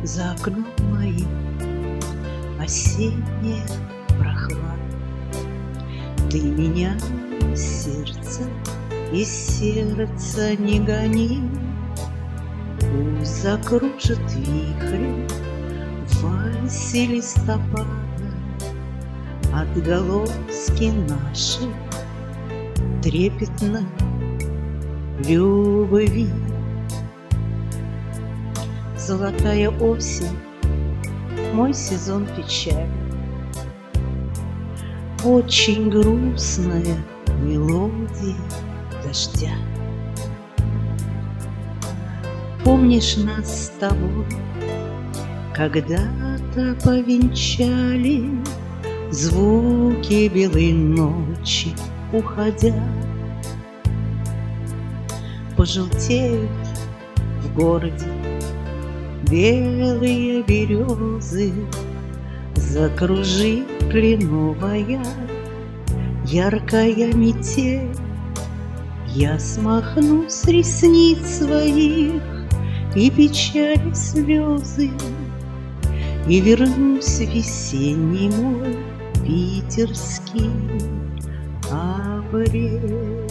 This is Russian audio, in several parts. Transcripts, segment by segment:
За окном моим осенняя прохлада. Ты меня, сердце, из сердца не гони. Пусть закружит вихрем в вальсе листопада отголоски наши трепетно любви. Золотая осень, мой сезон печали, очень грустная мелодия дождя. Помнишь нас с тобой, когда-то повенчали звуки белой ночи, уходя. Пожелтеют в городе белые березы, закружит кленовая яркая метель. Я смахну с ресниц своих и печали слезы, и вернусь в весенний мой питерский апрель.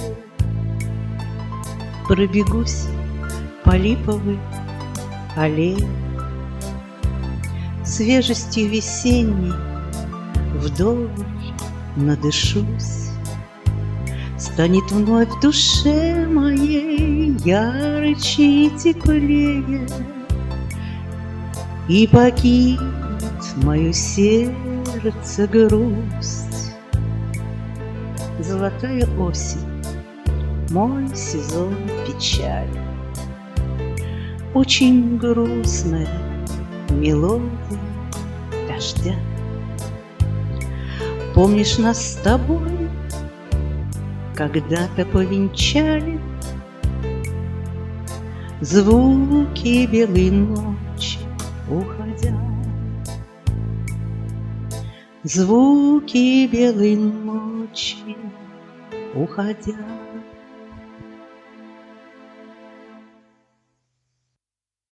Пробегусь по липовой аллее, свежестью весенней вдоволь надышусь. Станет вновь в душе моей ярче и теплее, и покинет мое сердце грусть. Золотая осень, мой сезон печали, очень грустная мелодия дождя. Помнишь нас с тобой, когда-то повенчали звуки белой ночи, уходя. Звуки белой ночи, уходя.